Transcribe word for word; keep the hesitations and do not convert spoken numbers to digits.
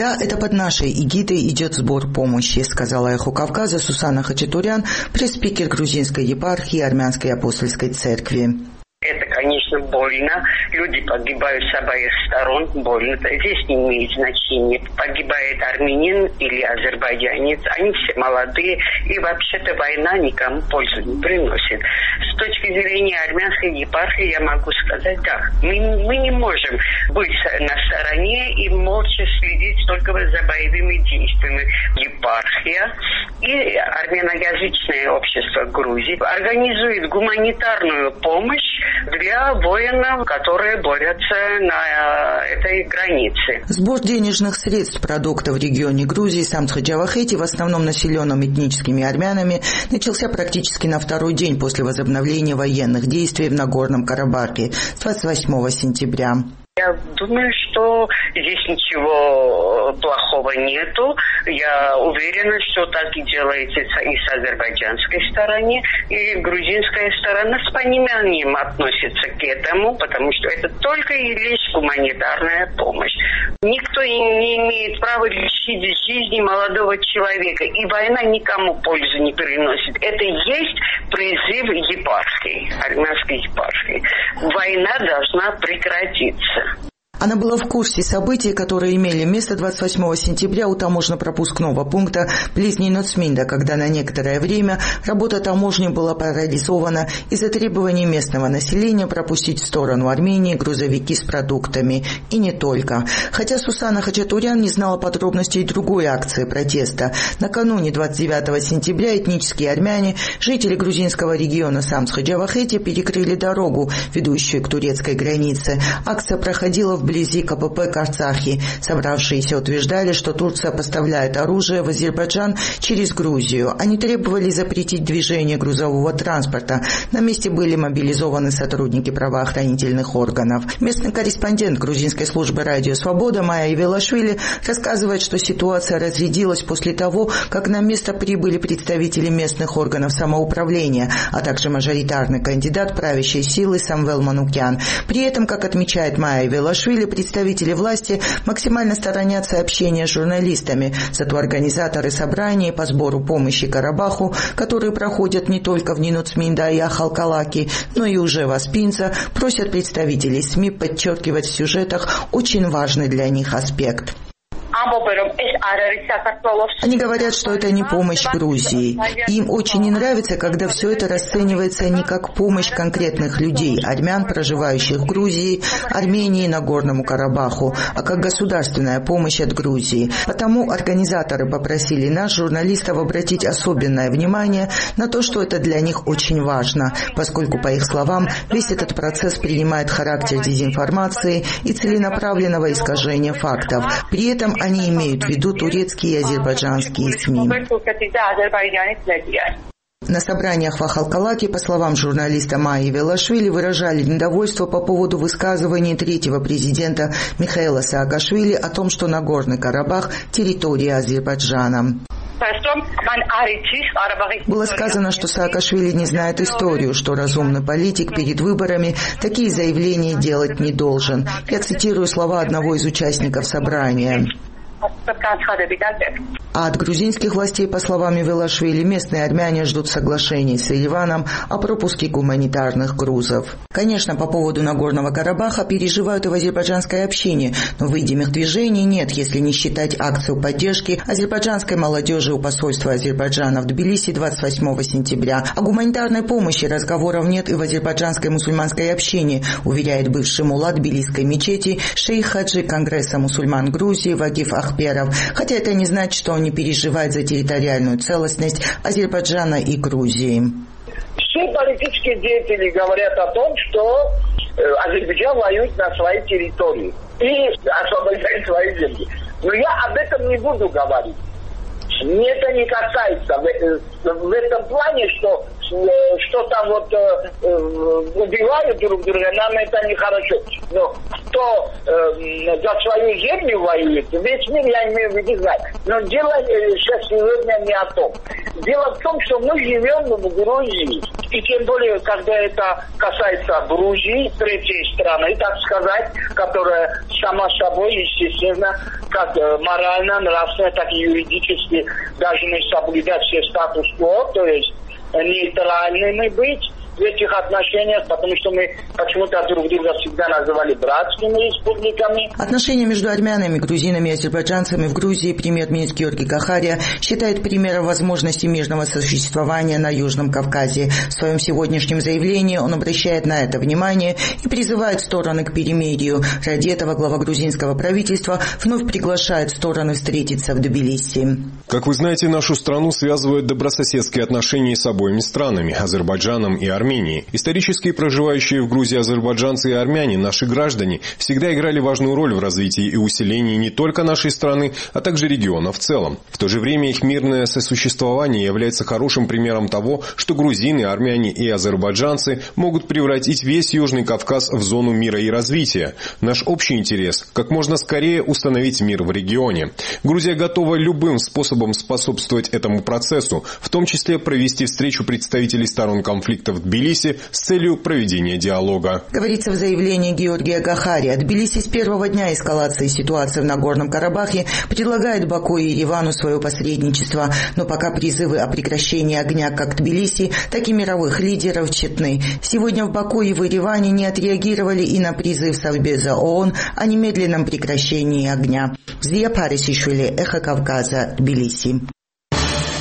Да, это под нашей эгидой идет сбор помощи, сказала «Эхо Кавказа» Сусанна Хачатурян, пресс-спикер грузинской епархии Армянской апостольской церкви. Это, конечно, больно. Люди погибают с обеих сторон. Больно. Здесь не имеет значения, погибает армянин или азербайджанец. Они все молодые. И вообще-то война никому пользу не приносит. С точки зрения армянской епархии я могу сказать, да, мы, мы не можем быть на стороне и молча следить только за боевыми действиями. Епархия и армяноязычное общество Грузии организует гуманитарную помощь для воинов, которые борются на этой границе. Сбор денежных средств продуктов в регионе Грузии Самтха-Джавахети, в основном населенном этническими армянами, начался практически на второй день после возобновления военных действий в Нагорном Карабахе с двадцать восьмого сентября. Я думаю, что здесь ничего плохого нету. Я уверена, что так и делается и с азербайджанской стороны, и грузинская сторона с пониманием относится к этому, потому что это только и лишь гуманитарная помощь. Никто не имеет права лишить жизни молодого человека, и война никому пользу не приносит. Это и есть призыв епархии, армянской епархии. Война должна прекратиться. Она была в курсе событий, которые имели место двадцать восьмого сентября у таможенно-пропускного пункта близ Ноцминда, когда на некоторое время работа таможни была парализована из-за требований местного населения пропустить в сторону Армении грузовики с продуктами. И не только. Хотя Сусанна Хачатурян не знала подробностей другой акции протеста. Накануне двадцать девятого сентября этнические армяне, жители грузинского региона Самтха-Джавахети, перекрыли дорогу, ведущую к турецкой границе. Акция проходила в вблизи ка пэ пэ Карцахи. Собравшиеся утверждали, что Турция поставляет оружие в Азербайджан через Грузию. Они требовали запретить движение грузового транспорта. На месте были мобилизованы сотрудники правоохранительных органов. Местный корреспондент грузинской службы «Радио Свобода» Майя Ивелашвили рассказывает, что ситуация разрядилась после того, как на место прибыли представители местных органов самоуправления, а также мажоритарный кандидат правящей силы Самвел Манукян. При этом, как отмечает Майя Ивелашвили, представители власти максимально сторонятся общения с журналистами, зато организаторы собраний по сбору помощи Карабаху, которые проходят не только в Ниноцминда и Ахалкалаки, но и уже в Аспинца, просят представителей СМИ подчеркивать в сюжетах очень важный для них аспект. Они говорят, что это не помощь Грузии. Им очень не нравится, когда все это расценивается не как помощь конкретных людей, армян, проживающих в Грузии, Армении, Нагорному Карабаху, а как государственная помощь от Грузии. Потому организаторы попросили нас, журналистов, обратить особенное внимание на то, что это для них очень важно, поскольку, по их словам, весь этот процесс принимает характер дезинформации и целенаправленного искажения фактов. При этом они имеют в виду турецкие и азербайджанские СМИ. На собраниях в Ахалкалаке, по словам журналиста Майи Велашвили, выражали недовольство по поводу высказываний третьего президента Михаила Саакашвили о том, что Нагорный Карабах – территория Азербайджана. Было сказано, что Саакашвили не знает историю, что разумный политик перед выборами такие заявления делать не должен. Я цитирую слова одного из участников собрания. А от грузинских властей, по словам Велашвили, местные армяне ждут соглашений с Ереваном о пропуске гуманитарных грузов. Конечно, по поводу Нагорного Карабаха переживают и в азербайджанской общине, но видимых движений нет, если не считать акцию поддержки азербайджанской молодежи у посольства Азербайджана в Тбилиси двадцать восьмого сентября. О гуманитарной помощи разговоров нет и в азербайджанской мусульманской общине, уверяет бывший мулла тбилисской мечети шейх хаджи Конгресса мусульман Грузии Вагиф Ахперов, хотя это не значит, что он не переживает за территориальную целостность Азербайджана и Грузии. Все политические деятели говорят о том, что э, Азербайджан воюет на своей территории и освобождает свои земли. Но я об этом не буду говорить. Мне это не касается. В, в этом плане, что, что там вот э, убивают друг друга, нам это нехорошо. Но кто э, за свою землю воюет, весь мир, я имею в виду, знать. Но дело сейчас сегодня не о том. Дело в том, что мы живем в Грузии, И тем более, когда это касается Грузии, третьей страны, так сказать, которая сама собой, естественно, как морально, нравственно, так и юридически должны соблюдать все статус-кво, то есть нейтральными быть в этих отношениях, потому что мы почему-то друг друга всегда называли братскими республиками. Отношения между армянами, грузинами и азербайджанцами в Грузии премьер-министр Георгий Гахария считает примером возможности мирного сосуществования на Южном Кавказе. В своем сегодняшнем заявлении он обращает на это внимание и призывает стороны к перемирию. Ради этого глава грузинского правительства вновь приглашает стороны встретиться в Тбилиси. Как вы знаете, нашу страну связывают добрососедские отношения с обоими странами – Азербайджаном и Арменией. Армении. Исторически проживающие в Грузии азербайджанцы и армяне, наши граждане, всегда играли важную роль в развитии и усилении не только нашей страны, а также региона в целом. В то же время их мирное сосуществование является хорошим примером того, что грузины, армяне и азербайджанцы могут превратить весь Южный Кавказ в зону мира и развития. Наш общий интерес – как можно скорее установить мир в регионе. Грузия готова любым способом способствовать этому процессу, в том числе провести встречу представителей сторон конфликта в Тбилиси с целью проведения диалога. Говорится в заявлении Георгия Гахария. Тбилиси с первого дня эскалации ситуации в Нагорном Карабахе предлагает Баку и Еревану свое посредничество. Но пока призывы о прекращении огня как Тбилиси, так и мировых лидеров тщетны. Сегодня в Баку и в Ереване не отреагировали и на призыв Совбеза ООН о немедленном прекращении огня. Зия Парисишвили, Эхо Кавказа, Тбилиси.